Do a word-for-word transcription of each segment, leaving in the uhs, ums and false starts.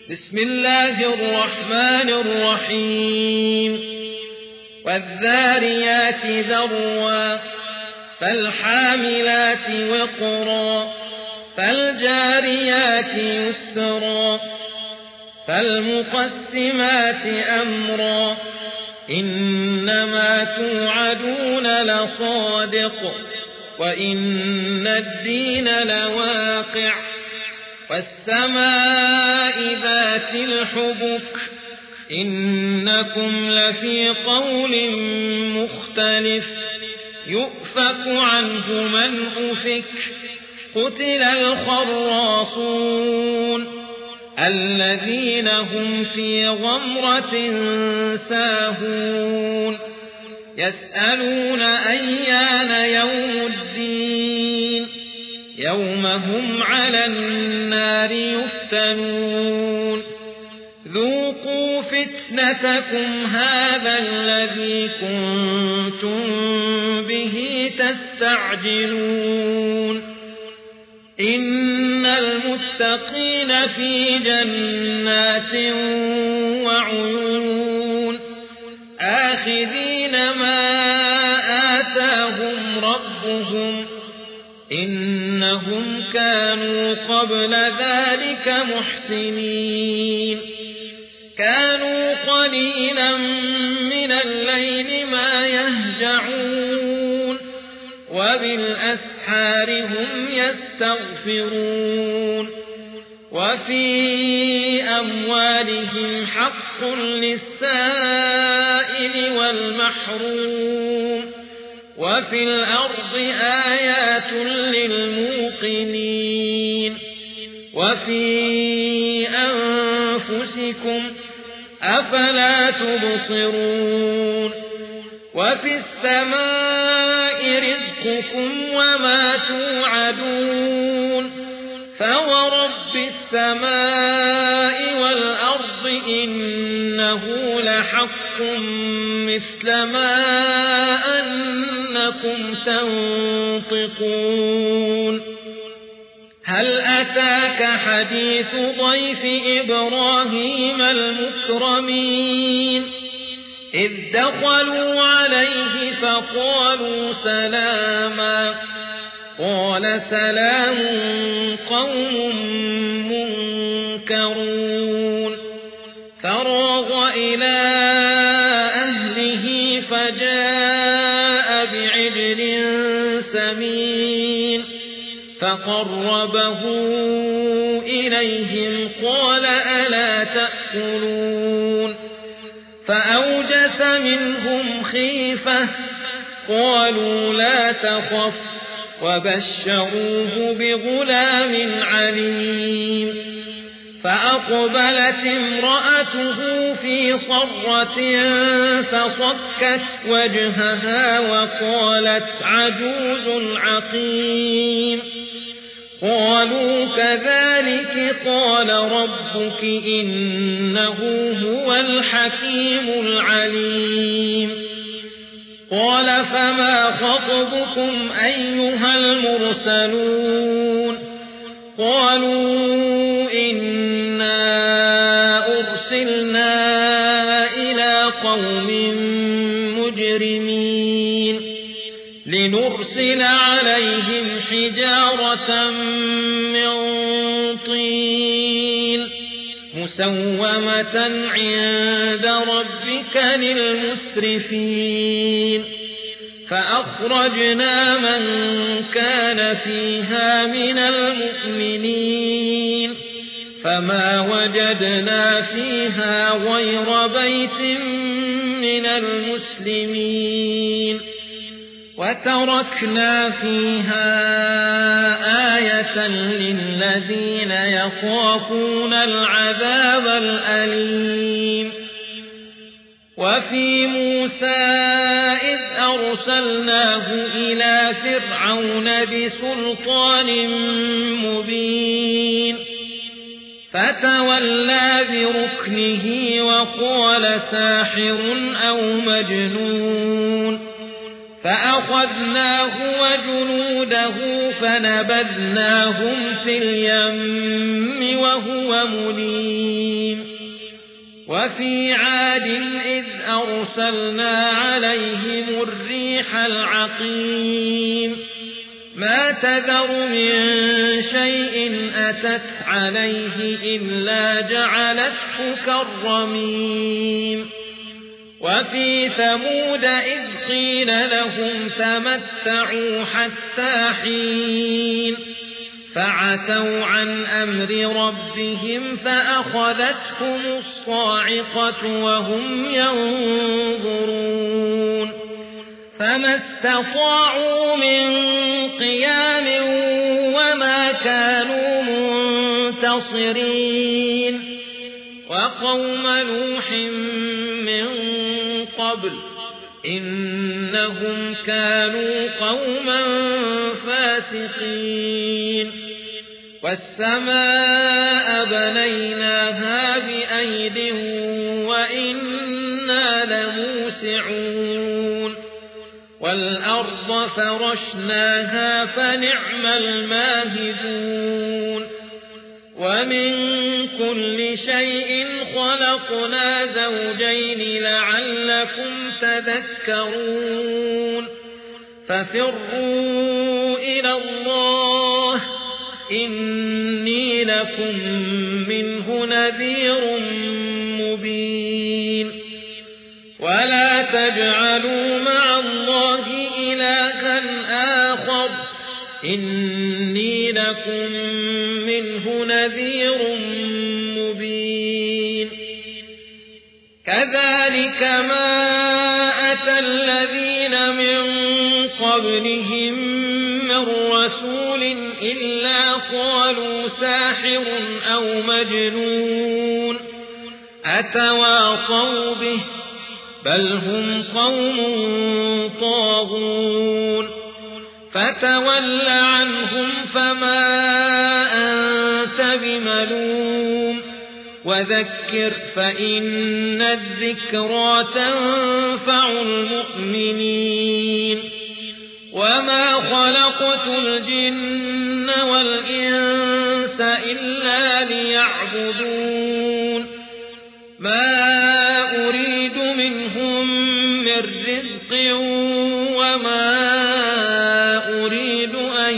بسم الله الرحمن الرحيم والذاريات ذروا فالحاملات وقرا فالجاريات يسرا فالمقسمات أمرا إنما توعدون لصادق وإن الدين لواقع والسماء ذات الحبك إنكم لفي قول مختلف يؤفك عنه من أفك قتل الخراصون الذين هم في غمرة ساهون يسألون أيان يوم الدين يوم هم على النار يفتنون ذوقوا فتنتكم هذا الذي كنتم به تستعجلون إن المتقين في جنات وعيون آخذين ما آتاهم ربهم إنهم كانوا قبل ذلك محسنين كانوا قليلا من الليل ما يهجعون وبالأسحار هم يستغفرون وفي أموالهم حق للسائل والمحروم وفي الأرض آيات للموقنين وفي أنفسكم أفلا تبصرون وفي السماء رزقكم وما توعدون فورب السماء والأرض إنه لحق مثل ما أنكم تنطقون هل أتاك حديث ضيف إبراهيم المكرمين إذ دخلوا عليه فقالوا سلاما قال سلام قوم منكرون فراغ إلى أهله فجاء بعجل سمين فقربه إليهم قال ألا تأكلون فأوجس منهم خيفة قالوا لا تخف وبشروه بغلام عليم فأقبلت امرأته في صرة فصكت وجهها وقالت عجوز عقيم قالوا كذلك قال ربك إنه هو الحكيم العليم قال فما خطبكم أيها المرسلون قالوا إنا أرسلنا إلى قوم مجرمين لنرسل عليهم حجارة من طين مسومة عند ربك للمسرفين فأخرجنا من كان فيها من المؤمنين فما وجدنا فيها غير بيت من المسلمين وتركنا فيها آية للذين يخافون العذاب الأليم وفي موسى إذ أرسلناه إلى فرعون بسلطان مبين فتولى بركنه وقال ساحر أو مجنون فأخذناه وجنوده فنبذناهم في اليم وهو مليم وفي عاد إذ أرسلنا عليهم الريح العقيم ما تذر من شيء أتت عليه إلا جعلته كالرميم وفي ثمود إذ قيل لهم تمتعوا حتى حين فعتوا عن أمر ربهم فأخذتهم الصاعقة وهم ينظرون فما استطاعوا من قيام وما كانوا منتصرين وقوم نوح من قبل إنهم كانوا قوما فاسقين والسماء بنيناها بأيد وإنا لموسعون والأرض فرشناها فنعم الماهدون ومن كل شيء خلقنا زوجين لعلكم تذكرون ففروا إلى الله إني لكم منه نذير مبين ولا تجعلوا مع الله إلها آخر إني لكم منه نذير مبين كذلك ما أتى الذين من قبلهم من رسول إلا قالوا ساحر أو مجنون أتواصوا به بل هم قوم طاغون فتول عنهم فما أنت بملوم وذكر فإن الذكرى تنفع المؤمنين وما خلقت الجن والإنس إلا ليعبدون ما أريد منهم من رزق وما أريد أن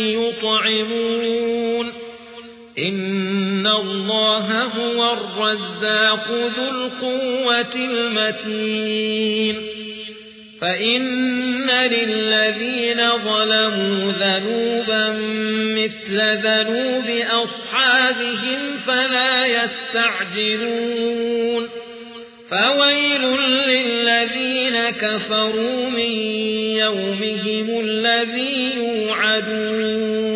يطعمون إن الله هو الرزاق ذو القوة المتين فإن للذين ظلموا ذنوبا مثل ذنوب أصحابهم فلا يستعجلون فويل للذين كفروا من يومهم الذي يوعدون